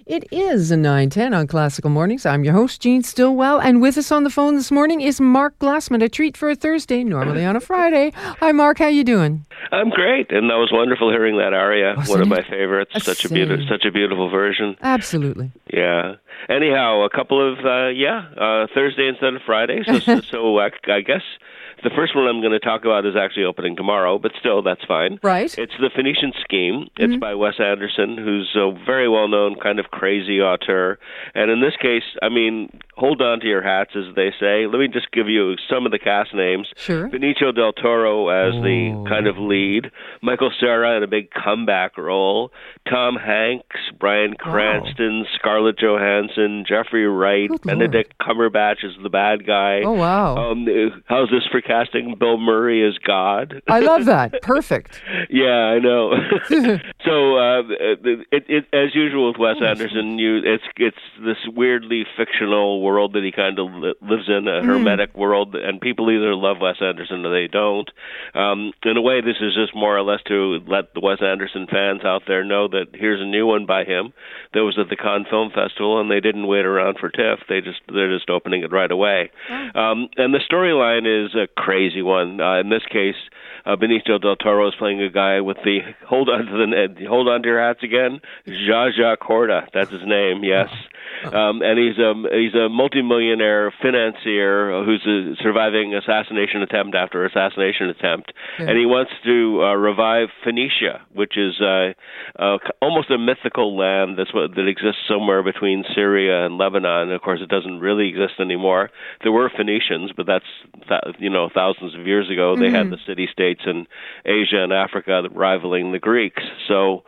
It is a 9:10 on Classical Mornings. I'm your host, Jean Stillwell, and with us on the phone this morning is Mark Glassman, a treat for a Thursday, normally on a Friday. Hi, Mark. How you doing? I'm great, and that was wonderful hearing that aria. Wasn't one of it? my favorites. Such a beautiful version. Absolutely. Yeah. Anyhow, a couple of Thursday instead of Friday. So I guess the first one I'm going to talk about is actually opening tomorrow, but still, that's fine. Right. It's The Phoenician Scheme. It's by Wes Anderson, who's a very well-known kind of crazy auteur. And in this case, I mean, hold on to your hats, as they say. Let me just give you some of the cast names. Sure. Benicio del Toro as the kind of lead. Michael Cera in a big comeback role. Tom Hanks, Bryan Cranston, Scarlett Johansson, Jeffrey Wright, Good Benedict Cumberbatch as the bad guy. Oh, wow. How's this for casting? Bill Murray as God. I love that. Perfect. Yeah, I know. So, it as usual with Wes Anderson, it's this weirdly fictional world that he kind of lives in, a hermetic world, and people either love Wes Anderson or they don't. In a way, this is just more or less to let the Wes Anderson fans out there know that here's a new one by him that was at the Cannes Film Festival, and they didn't wait around for TIFF. They're just opening it right away. And the storyline is a crazy one. In this case, Benicio del Toro is playing a guy with the hold on to your hats again, Zsa Zsa Corda. That's his name. Yes. And he's a multimillionaire financier who's a surviving assassination attempt after assassination attempt, and he wants to revive Phoenicia, which is almost a mythical land that exists somewhere between Syria and Lebanon. Of course, it doesn't really exist anymore. There were Phoenicians, but that's thousands of years ago. They had the city-states in Asia and Africa rivaling the Greeks. So,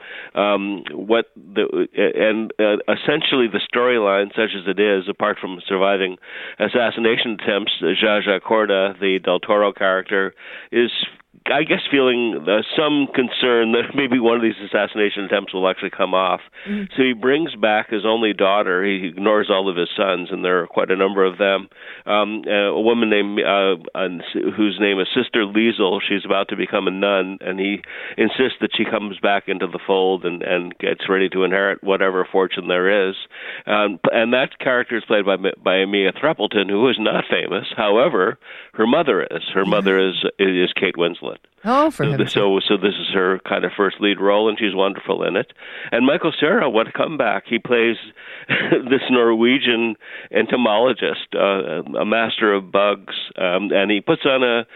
essentially the storyline, such as it is, apart from surviving assassination attempts, Zsa Zsa Corda, the Del Toro character, is, I guess, feeling some concern that maybe one of these assassination attempts will actually come off. So he brings back his only daughter. He ignores all of his sons, and there are quite a number of them. A woman named whose name is Sister Liesel. She's about to become a nun, and he insists that she comes back into the fold and gets ready to inherit whatever fortune there is. And that character is played by Amelia Threppleton, who is not famous. However, her mother is. Her mother is Kate Winslet. Oh, for him. So this is her kind of first lead role, and she's wonderful in it. And Michael Cera, what a comeback. He plays this Norwegian entomologist, a master of bugs, and he puts on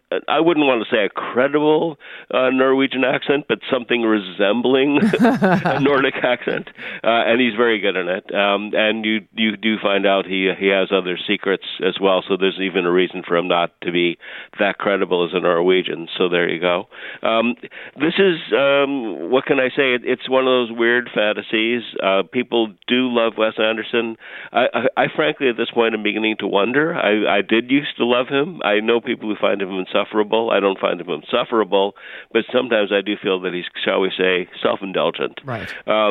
I wouldn't want to say a credible Norwegian accent, but something resembling a Nordic accent, and he's very good in it. And you do find out he has other secrets as well, so there's even a reason for him not to be that credible as a Norwegian. So there you go. This is, what can I say? It's one of those weird fantasies. People do love Wes Anderson. I frankly, at this point, am beginning to wonder. I did used to love him. I know people who find him insufferable. I don't find him insufferable, but sometimes I do feel that he's, shall we say, self-indulgent. Right.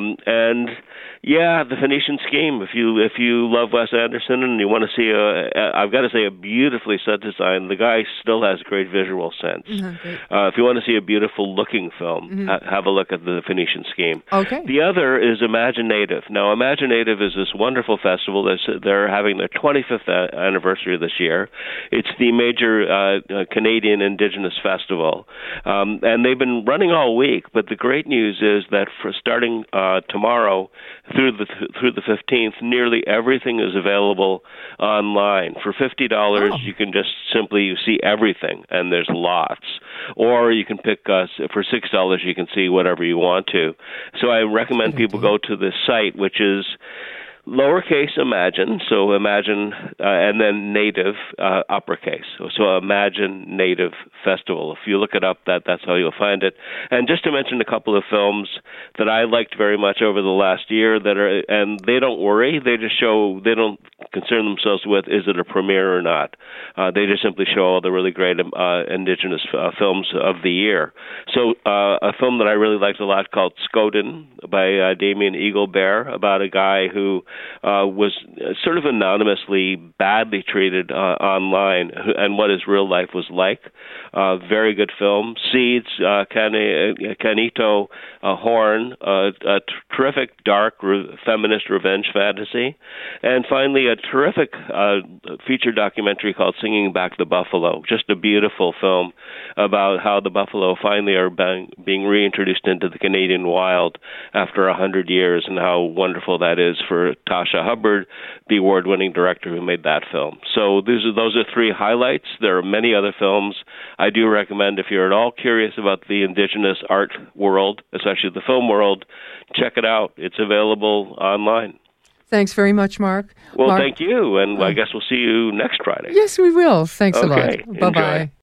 And yeah, The Phoenician Scheme. If you love Wes Anderson and you want to see I've got to say, a beautifully set design. The guy still has great visual sense. If you want to see a beautiful looking film, have a look at The Phoenician Scheme. Okay. The other is Imaginative. Now, Imaginative is this wonderful festival. They're having their 25th anniversary this year. It's the major Canadian Indigenous festival, and they've been running all week. But the great news is that for starting tomorrow through the 15th, nearly everything is available online. For $50, you can just simply see everything, and there's lots. Or you can pick for $6, you can see whatever you want to. So I recommend people go to this site, which is lowercase imagine, so imagine, and then native, uppercase. So Imagine Native Festival. If you look it up, that's how you'll find it. And just to mention a couple of films that I liked very much over the last year and they don't worry, they just show, they don't concern themselves with, is it a premiere or not? They just simply show all the really great indigenous films of the year. So a film that I really liked a lot called Skoden by Damien Eaglebear, about a guy who was sort of anonymously badly treated online, and what his real life was like. Very good film. Seeds, Canito Horn, a terrific dark feminist revenge fantasy. And finally, a terrific feature documentary called Singing Back the Buffalo. Just a beautiful film about how the buffalo finally are being reintroduced into the Canadian wild after 100 years, and how wonderful that is for Tasha Hubbard, the award-winning director who made that film. So those are three highlights. There are many other films. I do recommend, if you're at all curious about the indigenous art world, especially the film world, check it out. It's available online. Thanks very much, Mark. Well, thank you, and I guess we'll see you next Friday. Yes, we will. Thanks a lot. Okay, Bye-bye. Enjoy.